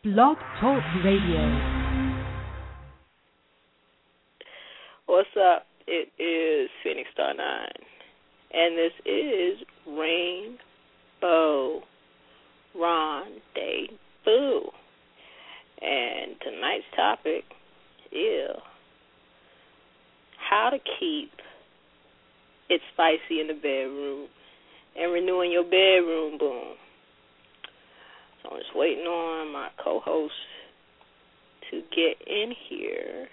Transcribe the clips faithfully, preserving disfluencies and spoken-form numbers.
Blog Talk Radio. What's up? It is Phoenix Star nine, and this is Rainbow Rendezvous. And tonight's topic is how to keep it spicy in the bedroom and renewing your bedroom boom. So I'm just waiting on my co-host to get in here.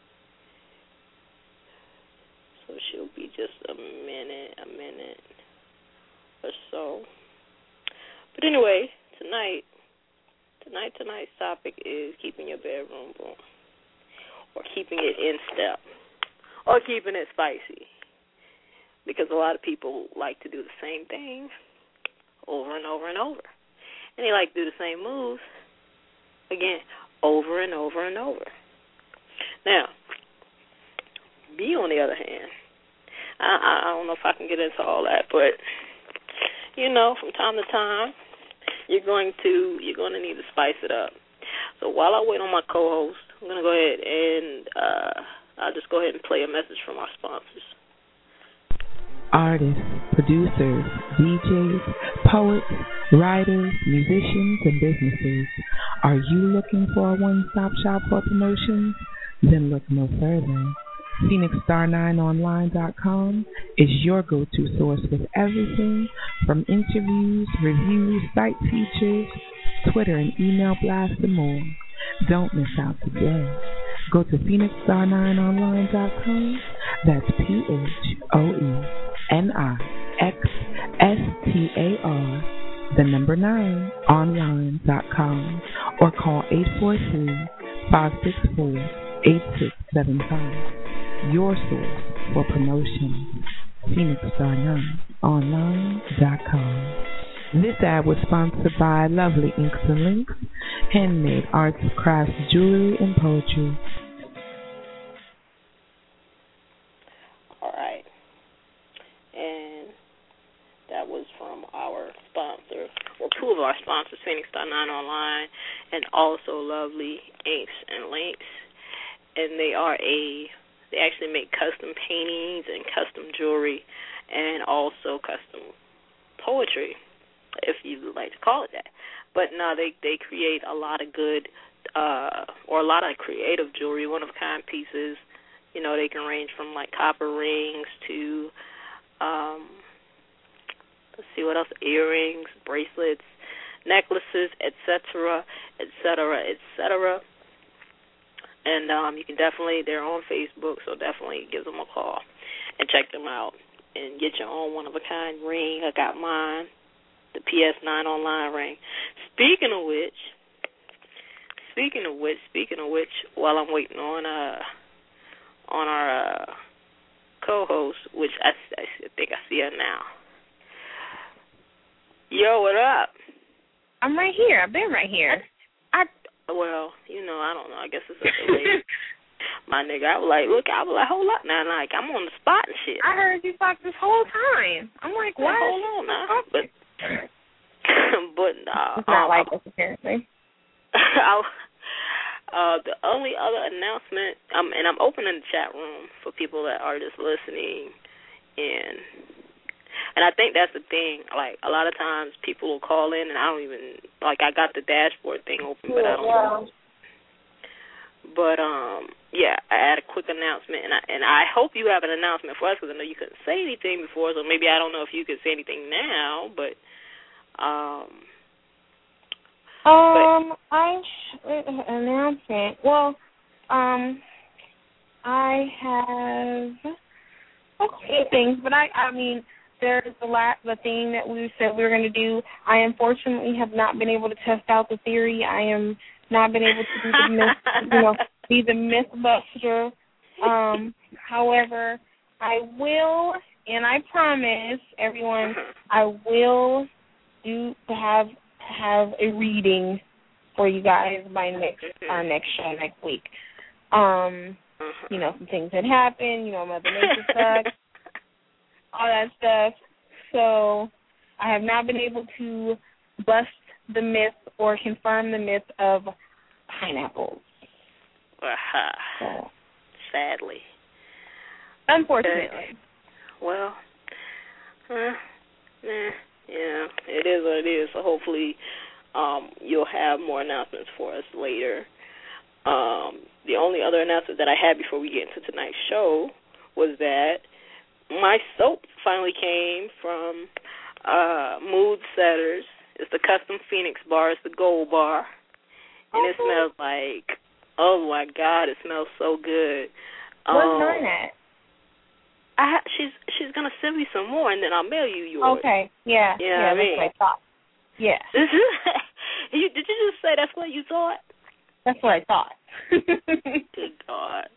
So she'll be just a minute, a minute or so. But anyway, tonight, tonight, tonight's topic is keeping your bedroom boom, or keeping it in step, or keeping it spicy. Because a lot of people like to do the same thing over and over and over. And they like to do the same moves, again, over and over and over. Now, me, on the other hand, I, I don't know if I can get into all that, but, you know, from time to time, you're going to you're going to need to spice it up. So while I wait on my co-host, I'm going to go ahead and uh, I'll just go ahead and play a message from our sponsors. Artists, producers, D Js, poets, writers, musicians, and businesses. Are you looking for a one-stop shop for promotions? Then look no further. Phoenix Star nine Online dot com is your go-to source with everything from interviews, reviews, site features, Twitter and email blasts, and more. Don't miss out today. Go to Phoenix Star nine Online dot com. That's P H O E N I X S T A R, the number nine, online dot com, or call eight four three, five six four, eight six seven five. Your source for promotion, Phoenix Star nine Online dot com. This ad was sponsored by Lovely Inks and Links, handmade arts, crafts, jewelry, and poetry. All right. And that was from our sponsor, well, two of our sponsors, Phoenix Star nine Online and also Lovely Inks and Links. And they are a They actually make custom paintings and custom jewelry and also custom poetry, if you would like to call it that. But no, they, they create a lot of good, uh, or a lot of creative jewelry, one-of-a-kind pieces. You know, they can range from, like, copper rings to, um, let's see, what else, earrings, bracelets, necklaces, et cetera, et cetera, et cetera. And um, you can definitely, they're on Facebook, so definitely give them a call and check them out and get your own one-of-a-kind ring. I got mine, the P S nine Online ring. Speaking of which, speaking of which, speaking of which, while I'm waiting on uh on our uh, co-host, which I, I think I see her now. Yo, what up? I'm right here. I've been right here. I, I Well, you know, I don't know. I guess it's a delay. My nigga, I was like, look, I was like, hold up now. Like, I'm on the spot and shit. I heard you talk this whole time. I'm like, what? Well, hold on now. But, but nah. It's not um, like this, apparently. I, uh, the only other announcement, um, and I'm opening the chat room for people that are just listening in. And I think that's the thing. Like, a lot of times people will call in, and I don't even, like, I got the dashboard thing open, but I don't know. But, um, yeah, I had a quick announcement, and I, and I hope you have an announcement for us, because I know you couldn't say anything before, so maybe I don't know if you could say anything now, but, um. Um, but, I, announcement, well, um, I have a few things, but I, I mean, there's the la- the thing that we said we were going to do. I unfortunately have not been able to test out the theory. I am not been able to do the myth, you know, be the mythbuster. Um, however, I will, and I promise everyone, I will do to have have a reading for you guys by next our next show next week. Um, you know, some things that happen. You know, Mother Nature sucks. All that stuff. So I have not been able to bust the myth or confirm the myth of pineapples. Uh-huh. So, sadly. Unfortunately. Okay. Well, uh, eh, yeah, it is what it is. So hopefully um, you'll have more announcements for us later. Um, the only other announcement that I had before we get into tonight's show was that my soap finally came from uh, Mood Setters. It's the Custom Phoenix bar. It's the gold bar. And okay. It smells like, oh, my God, it smells so good. Where's um, mine at? I ha- she's she's gonna send me some more, and then I'll mail you yours. Okay, yeah, You know yeah, what I mean? that's what I thought. Yeah. you, did you just say that's what you thought? That's what I thought. Good God.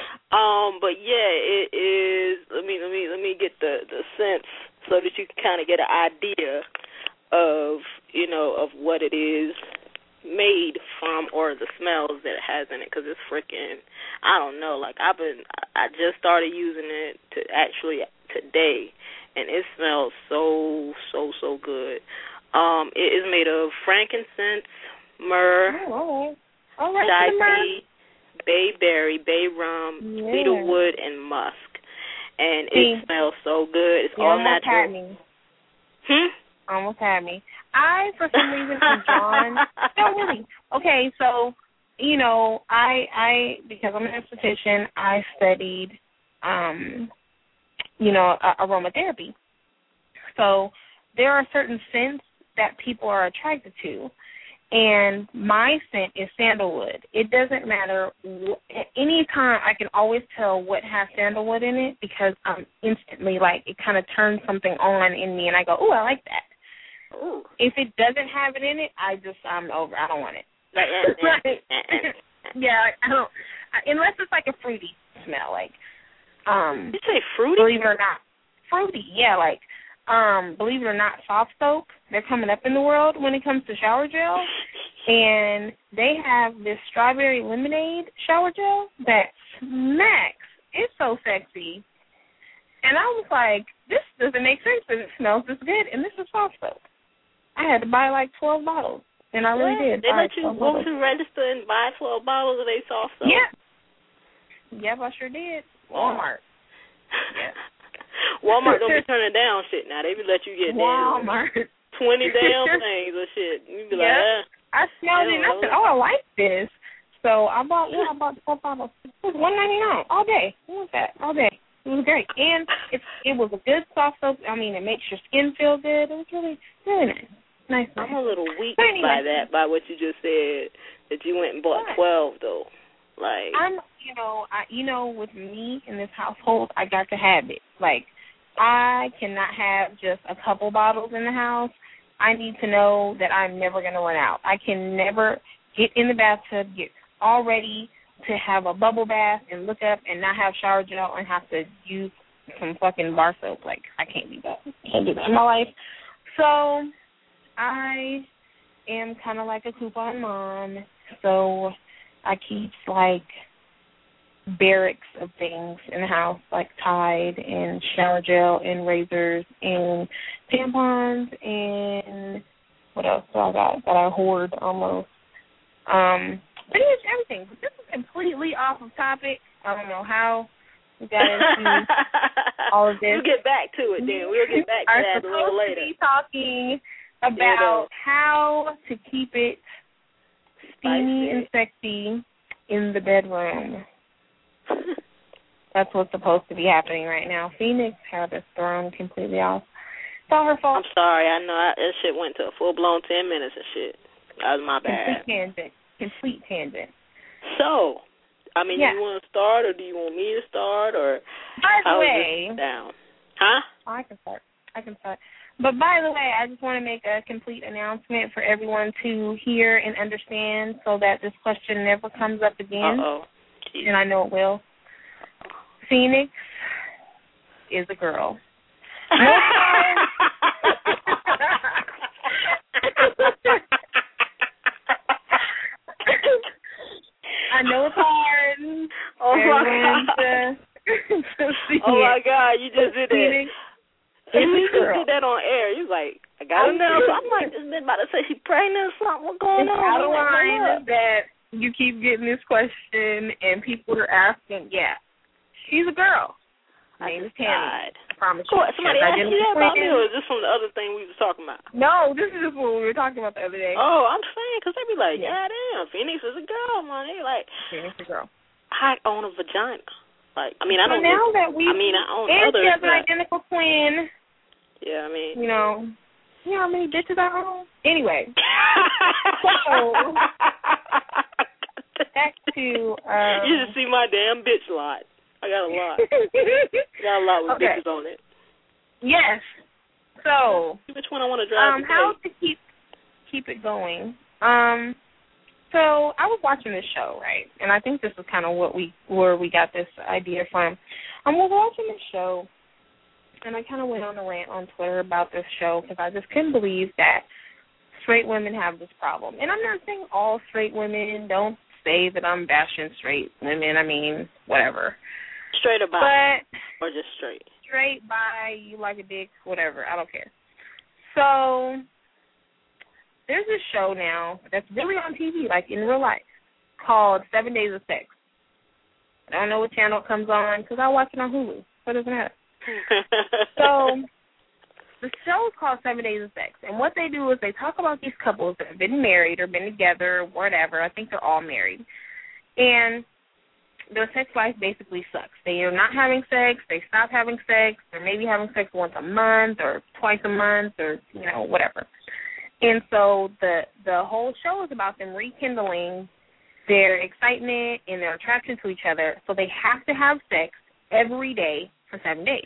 Um, but yeah, it is. Let me let me let me get the the sense so that you can kind of get an idea of you know of what it is made from or the smells that it has in it, because it's freaking, I don't know, like I've been, I just started using it to actually today, and it smells so, so, so good. Um, it is made of frankincense, myrrh, oh, all right. All right, chai tea, bayberry, bay rum, yeah. cedarwood, and musk, and See, it smells so good. It's you all almost natural. had me. Hmm? Almost had me. I, for some reason, am drawn. No, really. Okay, so, you know, I, I, because I'm an esthetician, I studied, um, you know, uh, aromatherapy. So there are certain scents that people are attracted to, and my scent is sandalwood. It doesn't matter. Any time I can always tell what has sandalwood in it because I'm instantly, like, it kind of turns something on in me, and I go, ooh, I like that. Ooh. If it doesn't have it in it, I just, I'm over. I don't want it. Like, uh, uh, right. uh, uh. Yeah, I don't, unless it's like a fruity smell, like, um. You say fruity? Believe it or not. Fruity, yeah, like, um, believe it or not, soft soap, they're coming up in the world when it comes to shower gel, and they have this strawberry lemonade shower gel that smacks. It's so sexy. And I was like, this doesn't make sense, but it smells this good, and this is soft soap. I had to buy like twelve bottles, and I really what? did. They let you go go to the register and buy twelve bottles of they soft soap? Yeah. Yep, I sure did. Walmart. Yeah. Walmart don't be turning down shit now. They be let you get Walmart. twenty damn things or shit. You be like, yep. eh. I smelled it and I said, oh, I like this. So I bought, yeah, I bought twelve bottles. It was one ninety-nine all day. What was that? All day. It was great. And it, it was a good soft soap. I mean, it makes your skin feel good. It was really, really nice. Nice, nice. I'm a little weak anyway. by that, by what you just said, that you went and bought what? twelve, though. Like, I'm, you know, I, you know, with me in this household, I got to have it. Like, I cannot have just a couple bottles in the house. I need to know that I'm never going to run out. I can never get in the bathtub, get all ready to have a bubble bath and look up and not have shower gel and have to use some fucking bar soap. Like, I can't do that. Can't do that in my life. So I am kind of like a coupon mom. So I keep, like, barracks of things in the house, like Tide and shower gel and razors and tampons and what else do I got that I hoard almost. Um, pretty much everything. But this is completely off of topic. I don't know how we got into all of this. We'll get back to it then. We'll get back to Are that a little supposed later. to be talking about yeah, how to keep it steamy and sexy in the bedroom. That's what's supposed to be happening right now. Phoenix had us thrown completely off. It's all her fault. I'm sorry. I know I, that shit went to a full-blown ten minutes and shit. That was my bad. Complete tangent. Complete tangent. So, I mean, yeah. do you want to start or do you want me to start? Or by the how way, is this down? Huh? Oh, I can start. I can start. But by the way, I just want to make a complete announcement for everyone to hear and understand so that this question never comes up again. Uh-oh. Jeez. And I know it will. Phoenix is a girl. No I know it's hard. Oh my God. To, to oh my God, you just did Phoenix that. Is You a girl. just did that on air. You was like, I got to know. So I'm like, this bitch about to say she's pregnant or something. What's going it's on? out of like, line that you keep getting this question, and people are asking, yeah, she's a girl. Her name is Tammy. Died. I promise Cool. you. Somebody asked you that about me, or is this from the other thing we were talking about? No, this is just what we were talking about the other day. Oh, I'm saying, because they be like, Yeah. yeah, damn, Phoenix is a girl, man. They like, Phoenix is a girl. I own a vagina. Like, I mean, I So don't. now live, that we I mean, I own and others. she has an but, identical twin. yeah, I mean. You know, you know how many bitches I own? Anyway. So, back to... Um, you should see my damn bitch lot. I got a lot. I got a lot with okay. bitches on it. Yes. So, which one I want to drive um, today? how to keep keep it going. Um, so I was watching this show, right? And I think this is kind of what we where we got this idea from. I was watching this show, and I kind of went on a rant on Twitter about this show because I just couldn't believe that straight women have this problem. And I'm not saying all straight women. Don't say that I'm bashing straight women. I mean, whatever. Straight or bi? But or just straight? Straight, bi, you like a dick, whatever. I don't care. So there's this show now that's really on T V, like in real life, called Seven Days of Sex. I don't know what channel it comes on because I watch it on Hulu, so it doesn't matter. So the show is called Seven Days of Sex, and what they do is they talk about these couples that have been married or been together, whatever. I think they're all married. And their sex life basically sucks. They are not having sex. They stop having sex. They're maybe having sex once a month or twice a month or, you know, whatever. And so the the whole show is about them rekindling their excitement and their attraction to each other. So they have to have sex every day for seven days.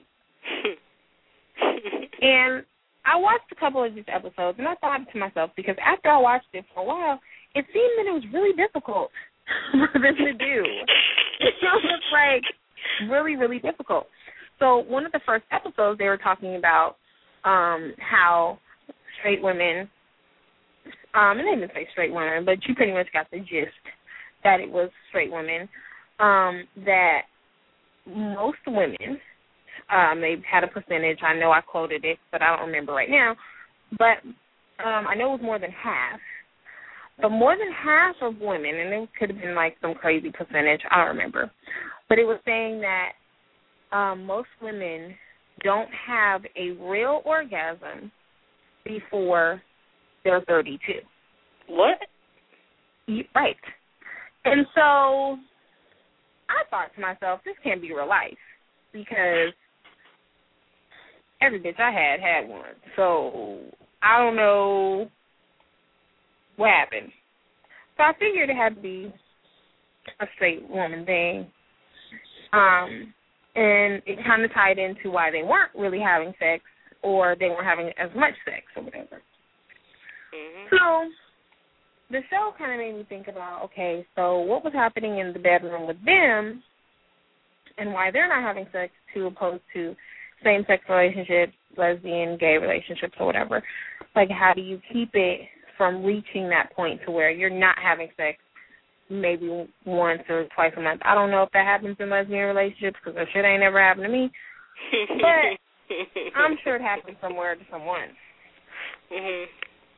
And I watched a couple of these episodes, and I thought to myself, because after I watched it for a while, it seemed that it was really difficult for them to do. It was like really, really difficult. So one of the first episodes, they were talking about um, how straight women, um, and they didn't say straight women, but you pretty much got the gist that it was straight women, um, that most women, um, they had a percentage. I know I quoted it, but I don't remember right now. But um, I know it was more than half. But more than half of women, and it could have been like some crazy percentage, I don't remember, but it was saying that um, most women don't have a real orgasm before they're thirty-two. What? Right. And so I thought to myself, this can't be real life because every bitch I had had one. So I don't know what happened. So I figured it had to be a straight woman thing. Um, and it kind of tied into why they weren't really having sex or they weren't having as much sex or whatever. Mm-hmm. So the show kind of made me think about, okay, so what was happening in the bedroom with them and why they're not having sex to opposed to same-sex relationships, lesbian, gay relationships or whatever. Like, how do you keep it from reaching that point to where you're not having sex maybe once or twice a month? I don't know if that happens in lesbian relationships because that shit ain't never happened to me. But I'm sure it happens somewhere to someone. Mm-hmm.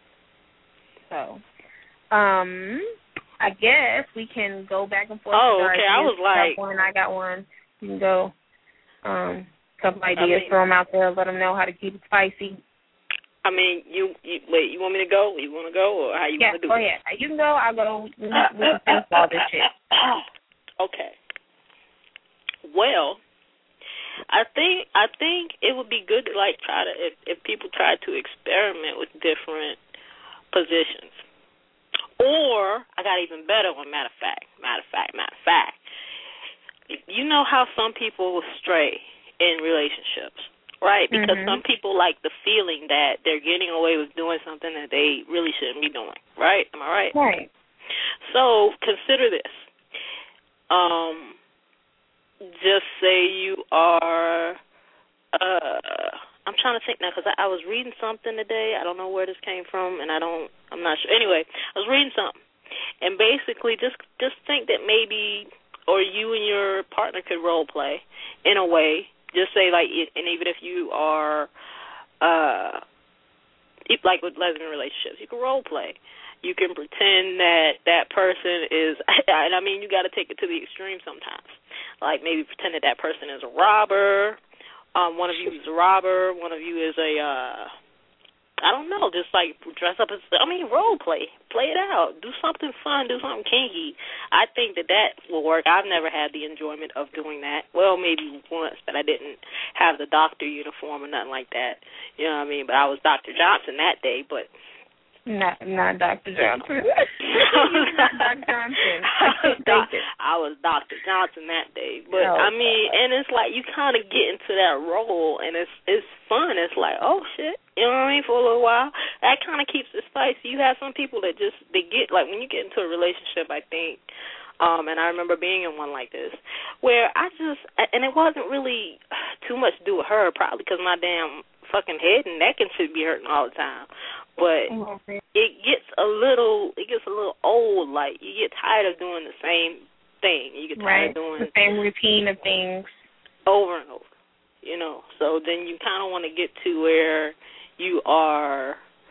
So, um, I guess we can go back and forth. Oh, with our okay. I ideas. was like, you got one, I got one. You can go. Um, couple ideas, I mean, throw them out there, let them know how to keep it spicy. I mean, you, you wait. You want me to go? You want to go, or how you yeah, want to do go it? ahead. You can go. I'll go. We, we can finish all this shit. Okay. Well, I think I think it would be good to like try to if, if people try to experiment with different positions. Or I got even better one. Matter of fact, matter of fact, matter of fact. You know how some people will stray in relationships, right? Because mm-hmm. some people like the feeling that they're getting away with doing something that they really shouldn't be doing, right? Am I right? Right. So consider this. Um, just say you are, uh, I'm trying to think now because I, I was reading something today. I don't know where this came from, and I don't, I'm not sure. Anyway, I was reading something, and basically just, just think that maybe, or you and your partner could role play in a way. Just say like, and even if you are, uh, like with lesbian relationships, you can role play, You can pretend that that person is, and I mean, you got to take it to the extreme sometimes. Like maybe pretend that that person is a robber. Um, one of you is a robber. One of you is a, uh, I don't know, just like dress up as, I mean, role play. Play it out. Do something fun. Do something kinky. I think that that will work. I've never had the enjoyment of doing that. Well, maybe once, but I didn't have the doctor uniform or nothing like that. You know what I mean? But I was Doctor Johnson that day, but. Not, not Doctor Johnson. Not Doctor Johnson. I can't take it. I was Doctor Johnson that day, but oh, I mean, and it's like you kind of get into that role, and it's it's fun. It's like, oh shit, you know what I mean? For a little while, that kind of keeps it spicy. You have some people that just they get like when you get into a relationship, I think. Um, and I remember being in one like this, where I just, and it wasn't really too much to do with her, probably because my damn fucking head and neck and shit be hurting all the time. But it gets a little, it gets a little old. Like you get tired of doing the same thing. You get tired right. of doing the same routine of things over and over. You know, so then you kind of want to get to where you are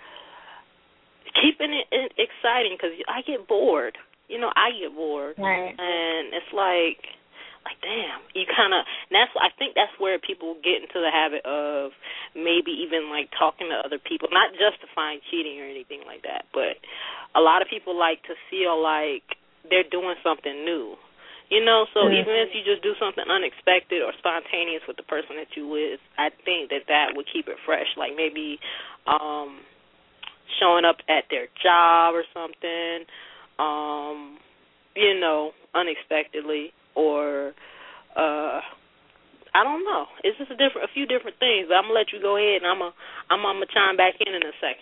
keeping it exciting because I get bored. You know, I get bored, right. and it's like, like damn, you kind of. That's I think that's where people get into the habit of maybe even like talking to other people, not justifying cheating or anything like that, but a lot of people like to feel like they're doing something new. You know, so mm-hmm. even if you just do something unexpected or spontaneous with the person that you with, I think that that would keep it fresh. Like maybe um, showing up at their job or something. Um, you know, unexpectedly, or uh, I don't know. It's just a different, a few different things. But I'm gonna let you go ahead, and I'm gonna, I'm gonna chime back in in a second.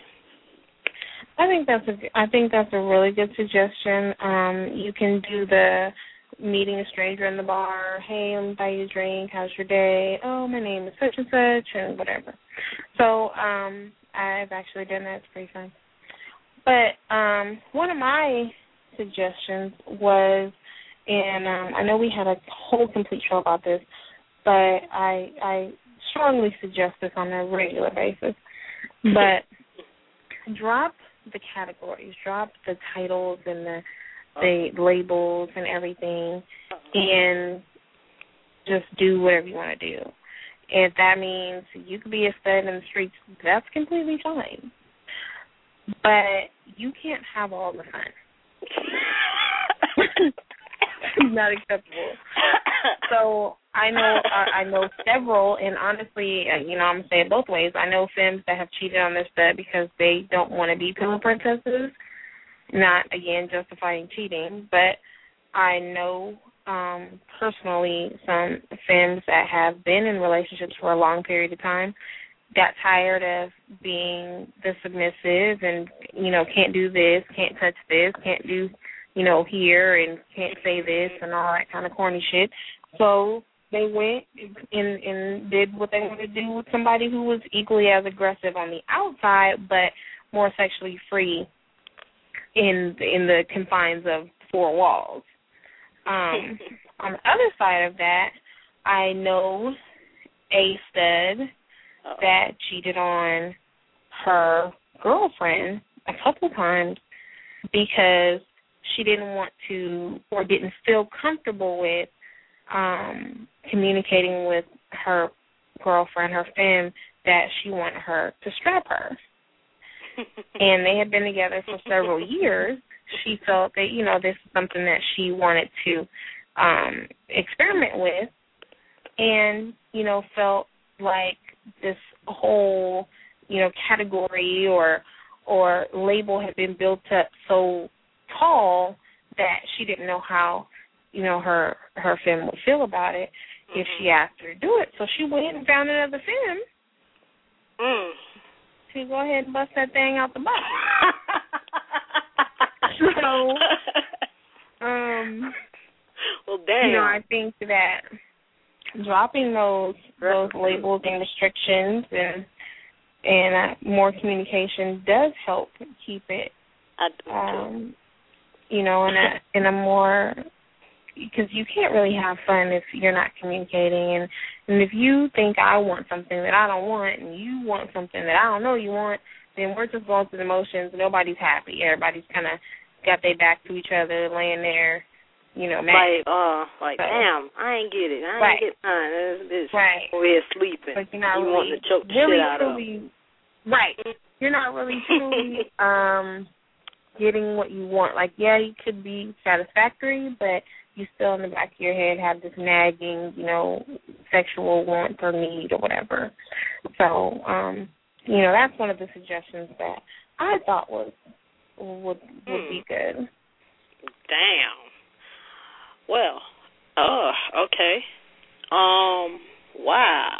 I think that's a, I think that's a really good suggestion. Um, you can do the meeting a stranger in the bar. Hey, let me buy you a drink. How's your day? Oh, my name is such and such, and whatever. So, um, I've actually done that. It's pretty fun. But um, one of my suggestions was, and um, I know we had a whole complete show about this, but I I strongly suggest this on a regular basis. But drop the categories, drop the titles and the the labels and everything, and just do whatever you want to do. If that means you could be a stud in the streets, that's completely fine. But you can't have all the fun. Not acceptable. So I know I, I know several, and honestly, you know, I'm gonna say it both ways. I know femmes that have cheated on their stud because they don't want to be pillow princesses. Not again justifying cheating, but I know um, personally some femmes that have been in relationships for a long period of time, got tired of being the submissive and, you know, can't do this, can't touch this, can't do, you know, here and can't say this and all that kind of corny shit. So they went and, and did what they wanted to do with somebody who was equally as aggressive on the outside but more sexually free in in the confines of four walls. Um, on the other side of that, I know a stud Uh-oh. that cheated on her girlfriend a couple times because she didn't want to or didn't feel comfortable with um, communicating with her girlfriend, her femme, that she wanted her to strap her. And they had been together for several years. She felt that, you know, this is something that she wanted to um, experiment with and, you know, felt like this whole, you know, category or or label had been built up so tall that she didn't know how, you know, her, her femme would feel about it mm-hmm. if she asked her to do it. So she went and found another femme. Mm. To go ahead and bust that thing out the box. so, um, well, damn. You know, I think that dropping those those labels and restrictions and and uh, more communication does help keep it. I do um, too. You know, in a in a more, because you can't really have fun if you're not communicating. And, and if you think I want something that I don't want and you want something that I don't know you want, then we're just going through the motions. Nobody's happy. Everybody's kind of got their back to each other, laying there, you know, mad. Like, uh, like, so, damn, I ain't get it. I right. ain't get mine. This bitch right. over here sleeping. But you're not you really, want to choke the really, shit out truly, of them. Right. You're not really truly um, getting what you want. Like, yeah, you could be satisfactory, but you still in the back of your head have this nagging, you know, sexual want or need or whatever. So, um, you know, that's one of the suggestions that I thought was would would hmm. be good. Damn. Well, uh, okay. Um, wow.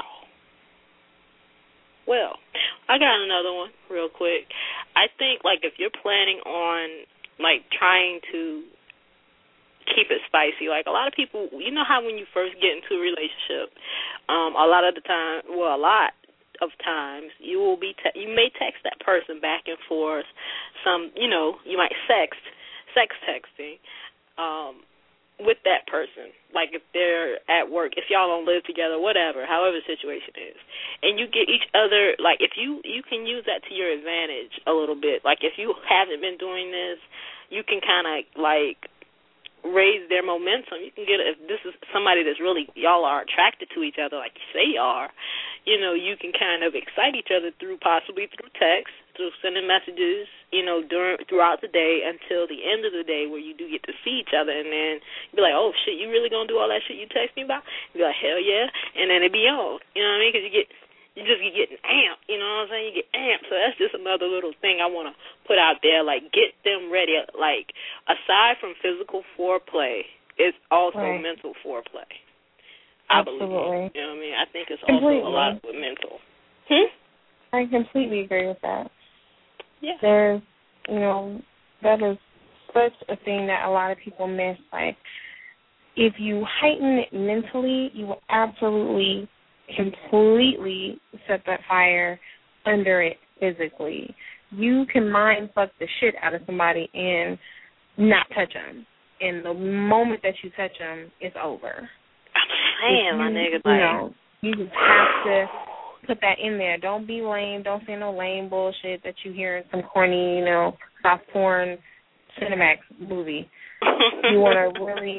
Well, I got another one real quick. I think, like, if you're planning on, like, trying to keep it spicy, like, a lot of people, you know how when you first get into a relationship, um, a lot of the time, well, a lot of times, you will be, te- you may text that person back and forth, some, you know, you might sext, sex texting, um, with that person, like if they're at work, if y'all don't live together, whatever, however the situation is, and you get each other, like if you, you can use that to your advantage a little bit. Like if you haven't been doing this, you can kind of like raise their momentum. You can get, if this is somebody that's really, y'all are attracted to each other like you say you are, you know, you can kind of excite each other through, possibly through text, through sending messages, you know, during throughout the day until the end of the day where you do get to see each other, and then you be like, oh, shit, you really going to do all that shit you text me about? You be like, hell yeah, and then it be on, you know what I mean, because you get, you just get getting amped, you know what I'm saying? You get amped, so that's just another little thing I want to put out there, like get them ready. Like, aside from physical foreplay, it's also right. mental foreplay. I Absolutely. believe. You know what I mean? I think it's Completely. also a lot with mental. Hmm? I completely agree with that. Yeah. There's, you know, that is such a thing that a lot of people miss. Like, if you heighten it mentally, you will absolutely, completely set that fire under it physically. You can mind fuck the shit out of somebody and not touch them. And the moment that you touch them, it's over. I'm saying, my nigga, like, you know, you just have to put that in there. Don't be lame. Don't say no lame bullshit that you hear in some corny, you know, soft porn Cinemax movie. You want to really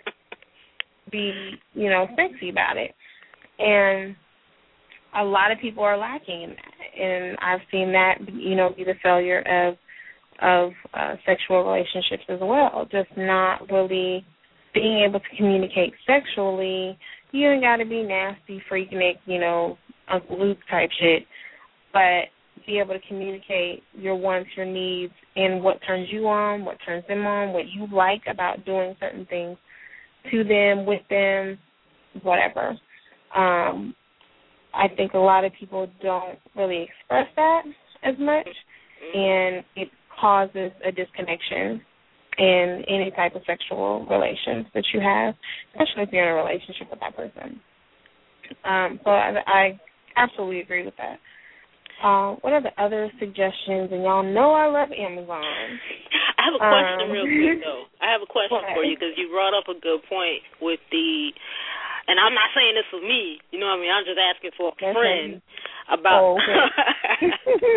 be, you know, sexy about it. And a lot of people are lacking in that. And I've seen that, you know, be the failure of of uh, sexual relationships as well. Just not really being able to communicate sexually. You ain't got to be nasty, freaknik, you know, Uncle Luke type shit, but be able to communicate your wants, your needs, and what turns you on, what turns them on, what you like about doing certain things to them, with them, whatever. Um, I think a lot of people don't really express that as much, and it causes a disconnection in any type of sexual relations that you have, especially if you're in a relationship with that person. Um, so I, I absolutely agree with that. Uh, what are the other suggestions? And y'all know I love Amazon. I have a question um, real quick, though. I have a question what? for you because you brought up a good point with the, and I'm not saying this for me, you know what I mean? I'm just asking for a That's friend right. about, oh, okay.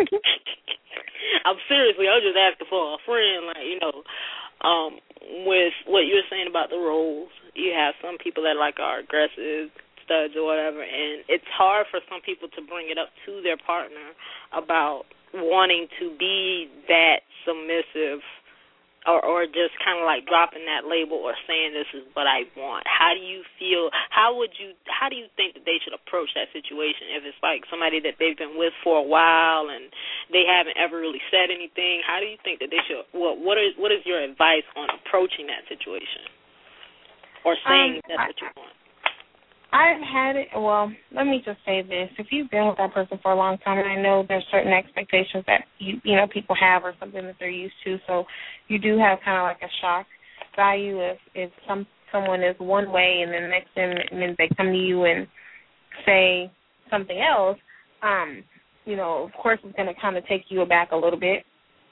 I'm seriously, I'm just asking for a friend, like, you know, um, with what you were saying about the roles. You have some people that, like, are aggressive, studs or whatever, and it's hard for some people to bring it up to their partner about wanting to be that submissive or, or just kind of like dropping that label or saying this is what I want. How do you feel, how would you, how do you think that they should approach that situation if it's like somebody that they've been with for a while and they haven't ever really said anything? How do you think that they should, what, what is, what is your advice on approaching that situation or saying um, that's I, what you want? I've had it, well, let me just say this. If you've been with that person for a long time, and I know there's certain expectations that, you you know, people have or something that they're used to, so you do have kind of like a shock value if, if some someone is one way and then the next thing and then they come to you and say something else, um, you know, of course it's going to kind of take you aback a little bit.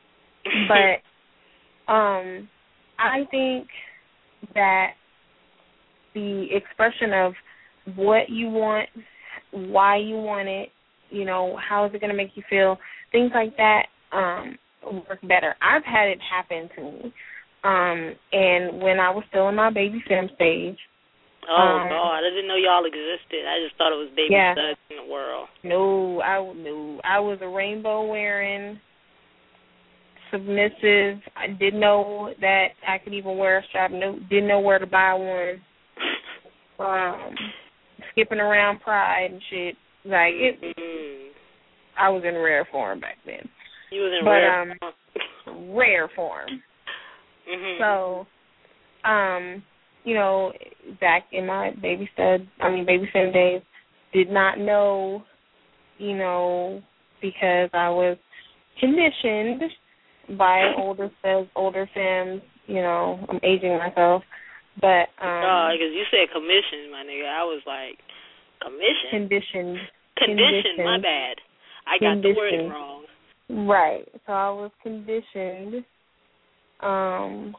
But um, I think that the expression of what you want, why you want it, you know, how is it going to make you feel, things like that um, work better. I've had it happen to me. Um, and when I was still in my baby fem stage. Oh, um, God, I didn't know y'all existed. I just thought it was baby yeah. studs in the world. No, I, no, I was a rainbow-wearing, submissive. I didn't know that I could even wear a strap. No, didn't know where to buy one. Um, skipping around Pride and shit. Like, it, mm-hmm. I was in rare form back then. You was in but, rare um, form. rare form. Mm-hmm. So, um, you know, back in my baby stud, I mean, baby fem days, did not know, you know, because I was conditioned by older studs, older femmes, you know, I'm aging myself, but, um. Oh, because you said commission, my nigga. I was like, commission? Conditioned. Conditioned, my bad. I got the wording wrong. Right. So I was conditioned, um,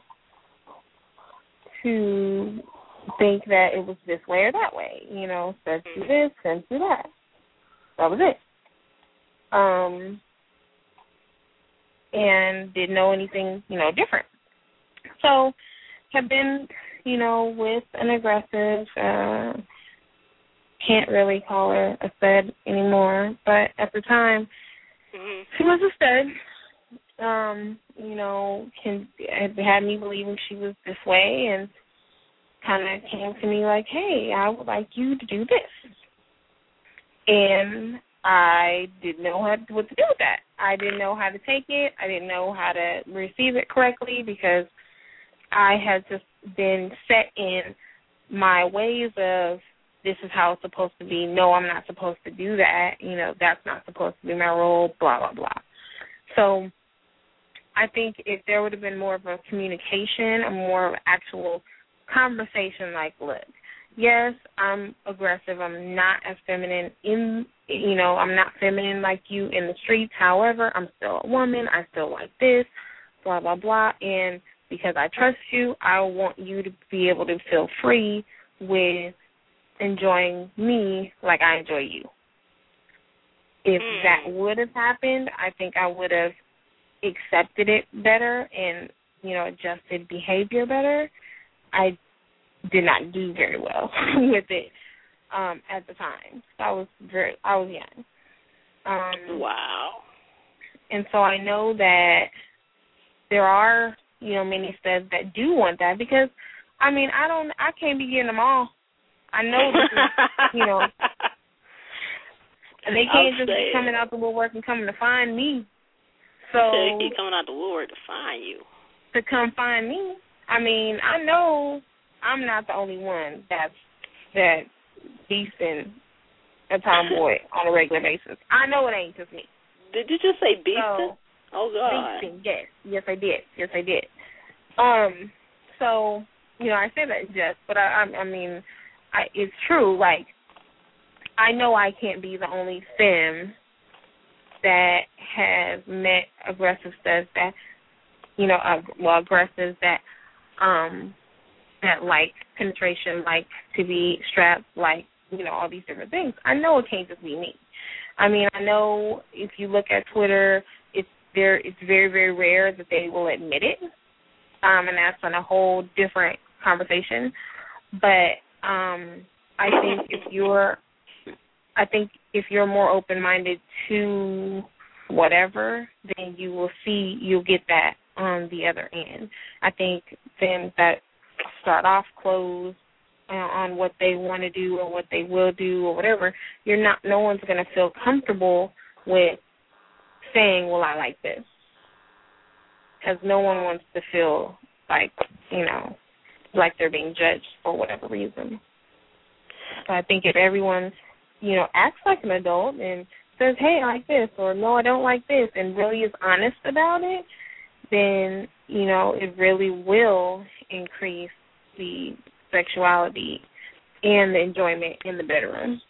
to think that it was this way or that way. You know, said do this, said do that. That was it. Um, and didn't know anything, you know, different. So have been, you know, with an aggressive, uh, can't really call her a stud anymore, but at the time, mm-hmm. she was a stud. Um, you know, can had me believing she was this way, and kind of came to me like, hey, I would like you to do this. And I didn't know how, what to do with that. I didn't know how to take it. I didn't know how to receive it correctly because I had just been set in my ways of this is how it's supposed to be. No, I'm not supposed to do that. You know, that's not supposed to be my role, blah, blah, blah. So I think if there would have been more of a communication, a more of an actual conversation like, look, yes, I'm aggressive. I'm not as feminine in, you know, I'm not feminine like you in the streets. However, I'm still a woman. I still like this, blah, blah, blah. And because I trust you, I want you to be able to feel free with enjoying me like I enjoy you. If mm. that would have happened, I think I would have accepted it better and, you know, adjusted behavior better. I did not do very well with it um, at the time. I was very, I was young. Um, wow. And so I know that there are, you know, many studs that do want that because, I mean, I don't, I can't be getting them all. I know this is, you know, they can't just be coming out the woodwork and coming to find me. So they keep coming out the woodwork to find you. To come find me. I mean, I know I'm not the only one that's that beasting a tomboy on a regular basis. I know it ain't just me. Did you just say beasting? So, oh God. Beasting, yes, yes I did, yes I did. Um, so you know, I say that just, but I, I, I mean, I, it's true. Like, I know I can't be the only femme that has met aggressive studs that, you know, uh, well, aggressives that, um, that like penetration, like to be strapped, like, you know, all these different things. I know it can't just be me. I mean, I know if you look at Twitter, it's there. It's very, very rare that they will admit it, um, and that's on a whole different conversation. But um, I think if you're, I think if you're more open-minded to whatever, then you will see, you'll get that on the other end. I think them that start off closed uh, on what they want to do or what they will do or whatever, you're not, no one's going to feel comfortable with saying, well, I like this. Because no one wants to feel like, you know, like they're being judged for whatever reason. So I think if everyone, you know, acts like an adult and says, hey, I like this, or no, I don't like this, and really is honest about it, then, you know, it really will increase the sexuality and the enjoyment in the bedroom.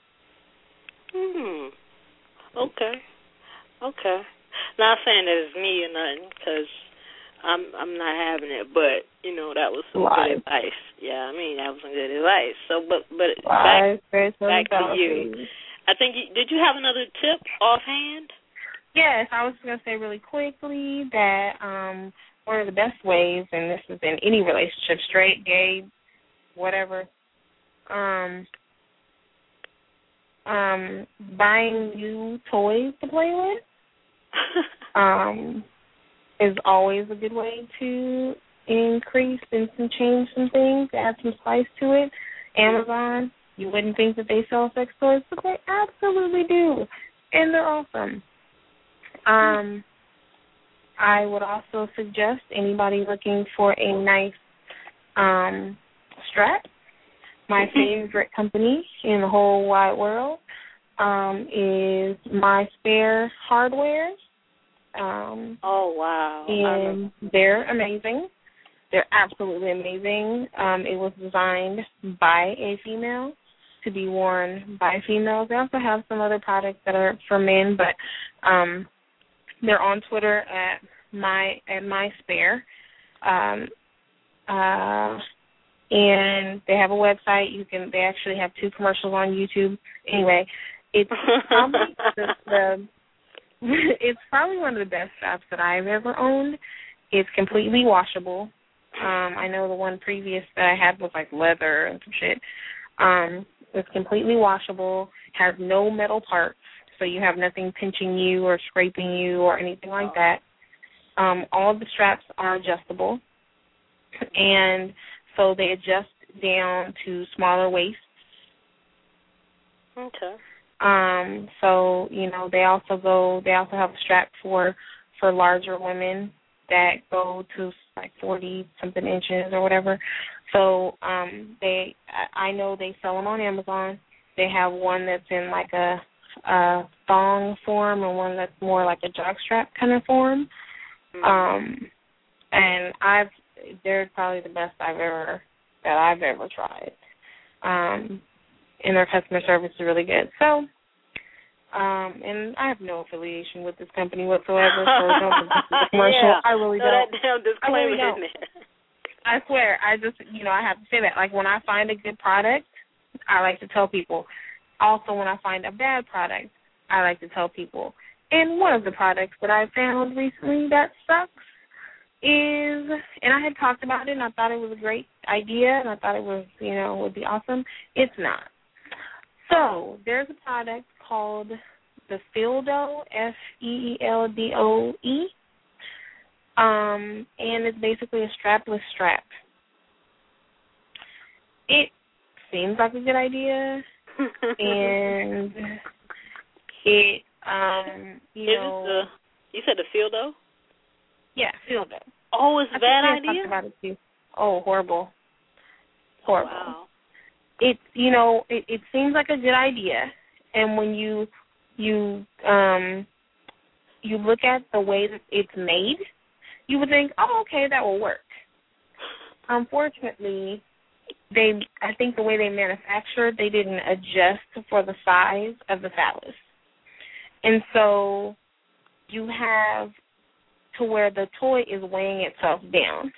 Hmm. Okay. Okay. Not saying that it's me or nothing, because I'm I'm not having it, but, you know, that was some Lies. good advice. Yeah, I mean, that was some good advice. So, but, but Lies, back, back to you. I think, you, did you have another tip offhand? Yes, I was going to say really quickly that um, one of the best ways, and this is in any relationship, straight, gay, whatever, um, um, buying new toys to play with um, is always a good way to increase and some change some things, add some spice to it. Amazon, you wouldn't think that they sell sex toys, but they absolutely do, and they're awesome. Um, I would also suggest anybody looking for a nice um, strap. My favorite company in the whole wide world um, is My Spare Hardware. Um, oh, wow. And they're amazing. They're absolutely amazing. Um, it was designed by a female to be worn by females. They also have some other products that are for men, but um, they're on Twitter at my at my spare, um, uh, and they have a website. You can. They actually have two commercials on YouTube. Anyway, it's probably the, the it's probably one of the best straps that I've ever owned. It's completely washable. Um, I know the one previous that I had was like leather and some shit. Um, it's completely washable. Has no metal parts. So you have nothing pinching you or scraping you or anything like that. Um, all of the straps are adjustable, and so they adjust down to smaller waists. Okay. Um, so you know they also go. They also have a strap for for larger women that go to like forty something inches or whatever. So um, they, I know they sell them on Amazon. They have one that's in like a a thong form and one that's more like a jockstrap kind of form. Um, and I've they're probably the best I've ever that I've ever tried. Um, and their customer service is really good. So, um, and I have no affiliation with this company whatsoever. So don't this is a commercial. Yeah. I really no, don't. That damn disclaimer I really don't. in there. I swear, I just you know I have to say that. Like when I find a good product, I like to tell people. Also, when I find a bad product, I like to tell people. And one of the products that I found recently that sucks is, and I had talked about it, and I thought it was a great idea, and I thought it was, you know, would be awesome. It's not. So there's a product called the Feeldoe, F E E L D O E, um, and it's basically a strapless strap. It seems like a good idea. And it, um, you Is know. it the, you said the Feeldoe? Yeah, Feeldoe. Oh, it's a I bad think idea? I talked about it too. Oh, horrible. Horrible. Wow. It, you know, it, it seems like a good idea. And when you, you, um, you look at the way that it's made, you would think, oh, okay, that will work. Unfortunately, They, I think the way they manufactured, they didn't adjust for the size of the phallus. And so you have to where the toy is weighing itself down.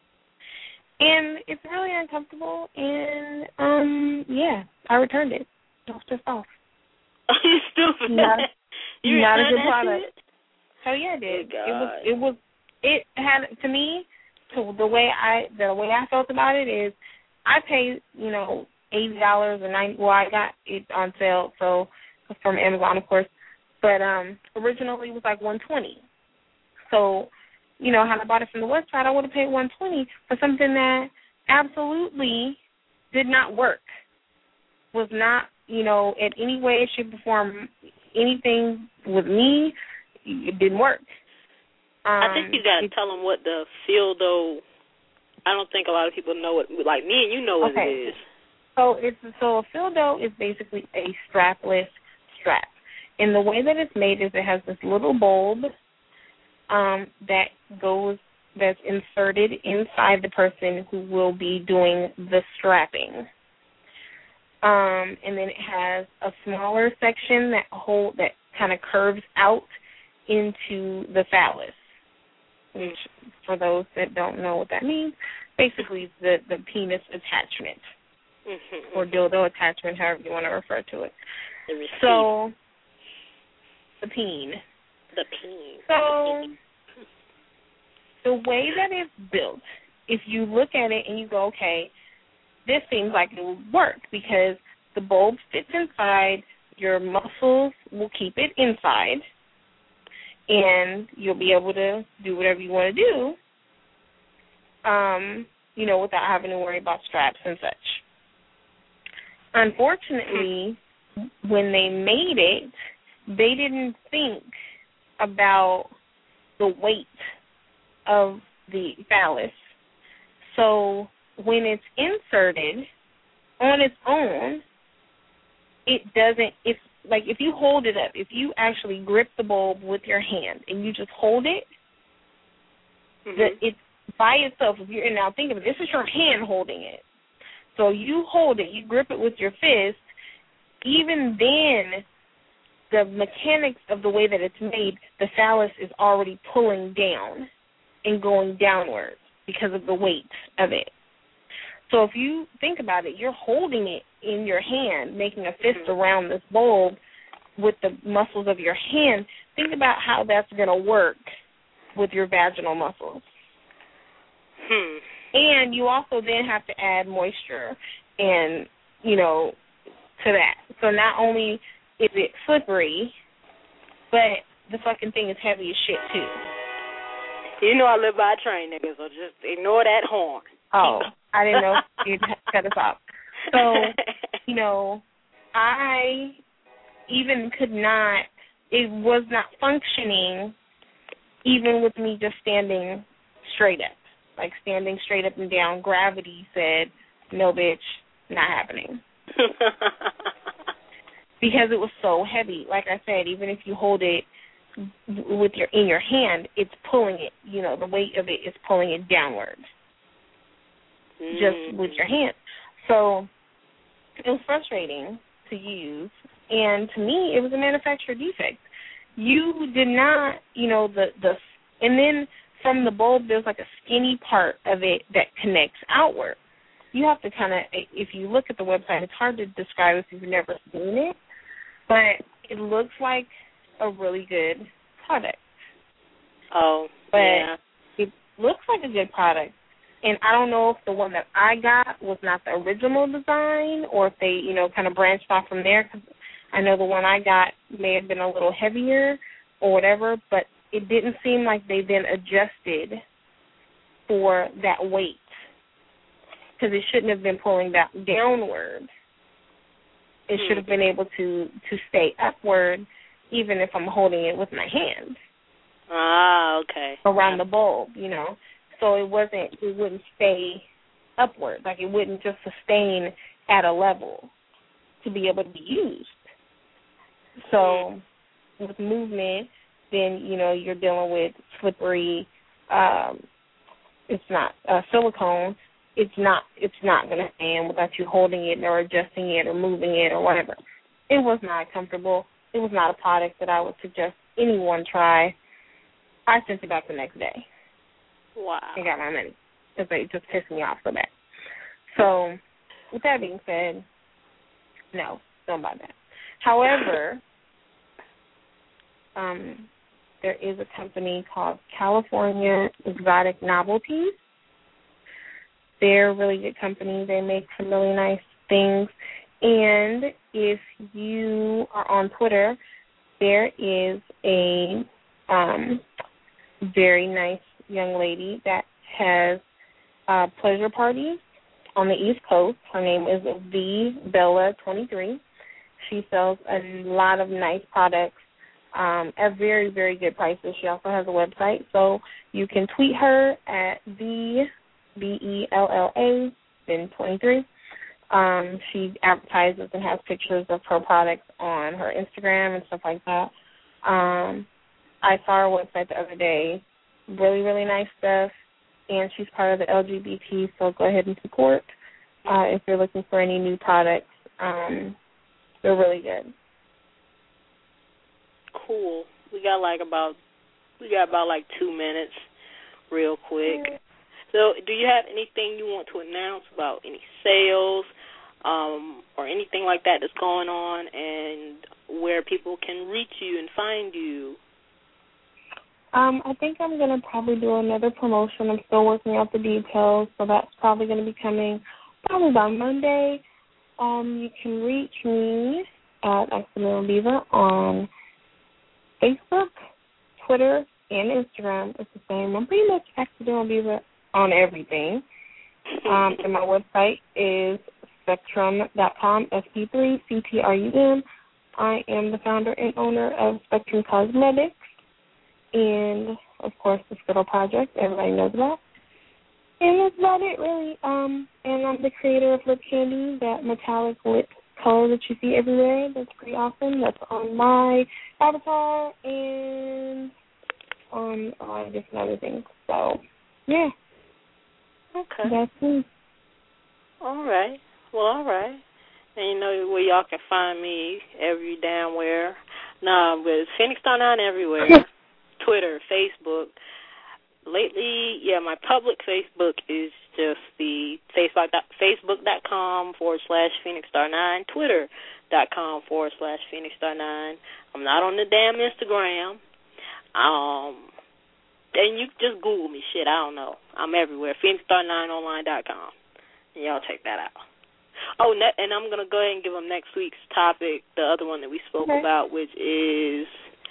And it's really uncomfortable, and, um, yeah, I returned it. I was pissed off. You stupid. Not, you not a good that product. shit? Oh, yeah, I did. Good It was, God. it was, it had, to me, to the way I, the way I felt about it is, I paid, you know, eighty dollars or ninety. Well, I got it on sale, so from Amazon, of course. But um, originally it was like one twenty. So, you know, had I bought it from the website, I would have paid one twenty for something that absolutely did not work. Was not, you know, in any way, shape, or form, anything with me. It didn't work. Um, I think you got to tell them what the Feeldoe. I don't think a lot of people know it. Like me and you know what okay. it is. So it's so a Feeldoe is basically a strapless strap, and the way that it's made is it has this little bulb um, that goes that's inserted inside the person who will be doing the strapping, um, and then it has a smaller section that hold that kind of curves out into the phallus. Which, for those that don't know what that means, basically the, the penis attachment mm-hmm. or dildo attachment, however you want to refer to it. The so, the peen. The peen. So the way that it's built, if you look at it and you go, okay, this seems like it would work because the bulb fits inside, your muscles will keep it inside, and you'll be able to do whatever you want to do, um, you know, without having to worry about straps and such. Unfortunately, when they made it, they didn't think about the weight of the phallus. So when it's inserted on its own, it doesn't, it's like if you hold it up, if you actually grip the bulb with your hand and you just hold it, mm-hmm. the, it's by itself. If you're, and now think of it, this is your hand holding it. So you hold it, you grip it with your fist, even then the mechanics of the way that it's made, the phallus is already pulling down and going downwards because of the weight of it. So if you think about it, you're holding it in your hand, making a fist around this bulb with the muscles of your hand. Think about how that's going to work with your vaginal muscles. Hmm. And you also then have to add moisture and, you know, to that. So not only is it slippery, but the fucking thing is heavy as shit, too. You know I live by a train, nigga, so just ignore that horn. Oh, I didn't know you'd cut us off. So, you know, I even could not, it was not functioning even with me just standing straight up. Like standing straight up and down, gravity said, no, bitch, not happening. Because it was so heavy. Like I said, even if you hold it with your in your hand, it's pulling it, you know, the weight of it is pulling it downward. Mm. Just with your hand. So it was frustrating to use, and to me, it was a manufacturer defect. You did not, you know, the, the and then from the bulb, there's like a skinny part of it that connects outward. You have to kind of, if you look at the website, it's hard to describe if you've never seen it, but it looks like a really good product. Oh, but yeah. It looks like a good product. And I don't know if the one that I got was not the original design or if they, you know, kind of branched off from there. Cause I know the one I got may have been a little heavier or whatever, but it didn't seem like they then adjusted for that weight because it shouldn't have been pulling that downward. It should have been able to, to stay upward even if I'm holding it with my hand. Ah, okay. Around the bulb, you know. So it wasn't, it wouldn't stay upward. Like it wouldn't just sustain at a level to be able to be used. So with movement, then, you know, you're dealing with slippery, um, it's not, uh, silicone, it's not, it's not going to stand without you holding it or adjusting it or moving it or whatever. It was not comfortable. It was not a product that I would suggest anyone try. I sent it back the next day. Wow. I got my money because they just pissed me off so bad. So, with that being said, no, don't buy that. However, um, there is a company called California Exotic Novelties. They're a really good company. They make some really nice things. And if you are on Twitter, there is a um, very nice young lady that has uh, pleasure parties on the East Coast. Her name is V Bella twenty-three. She sells a lot of nice products um, at very, very good prices. She also has a website, so you can tweet her at V B E L L A then twenty-three. Um, she advertises and has pictures of her products on her Instagram and stuff like that. Um, I saw her website the other day. Really, really nice stuff. And she's part of the L G B T, so go ahead and support uh, if you're looking for any new products. Um, they're really good. Cool. We got like about we got about like two minutes, real quick. Yeah. So, do you have anything you want to announce about any sales um, or anything like that that's going on, and where people can reach you and find you? Um, I think I'm going to probably do another promotion. I'm still working out the details, so that's probably going to be coming probably by Monday. Um, you can reach me at Accidental Diva on Facebook, Twitter, and Instagram. It's the same. I'm pretty much Accidental Diva on everything. Um, and my website is spectrum dot com, S P three C T R U M. I am the founder and owner of Spectrum Cosmetics and, of course, the Skittle Project everybody knows about. And that's about it, really. Um, and I'm the creator of Lip Candy, that metallic lip color that you see everywhere. That's pretty awesome. That's on my avatar and on a lot of different other things. So, yeah. Okay. That's me. All right. Well, all right. And you know where y'all can find me every damn where. Nah, but it's Phoenix Star nine everywhere. Twitter, Facebook. Lately, yeah, my public Facebook is just the Facebook Facebook.com forward slash Phoenix Star nine, Twitter.com forward slash Phoenix Star nine. I'm not on the damn Instagram. Um, and you just Google me, shit, I don't know. I'm everywhere. Phoenix Star nine online dot com. And y'all check that out. Oh, and I'm going to go ahead and give them next week's topic, the other one that we spoke okay. about, which is,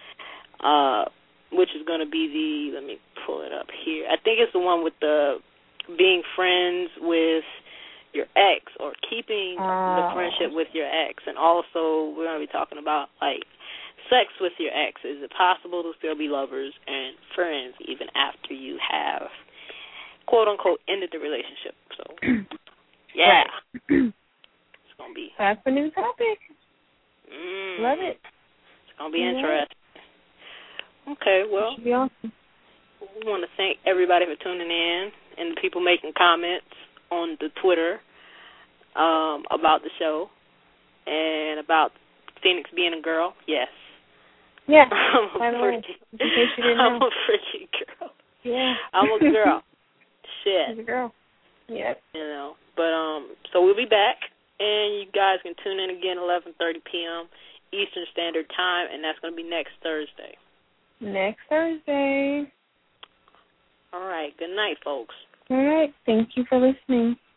uh, which is going to be the, let me pull it up here. I think it's the one with the being friends with your ex or keeping uh. the friendship with your ex. And also we're going to be talking about, like, sex with your ex. Is it possible to still be lovers and friends even after you have, quote-unquote, ended the relationship? So, yeah. Right. It's going to be. That's a new topic. Mm, Love it. It's going to be yeah. interesting. Okay, well, be awesome. We want to thank everybody for tuning in and the people making comments on the Twitter um, about the show and about Phoenix being a girl. Yes. Yeah. I'm a freaky, I'm a freaky girl. Yeah. I'm a girl. Shit. She's a girl. Yep. You know, but um, so we'll be back, and you guys can tune in again eleven thirty p.m. Eastern Standard Time, and that's going to be next Thursday. Next Thursday. All right. Good night, folks. All right. Thank you for listening.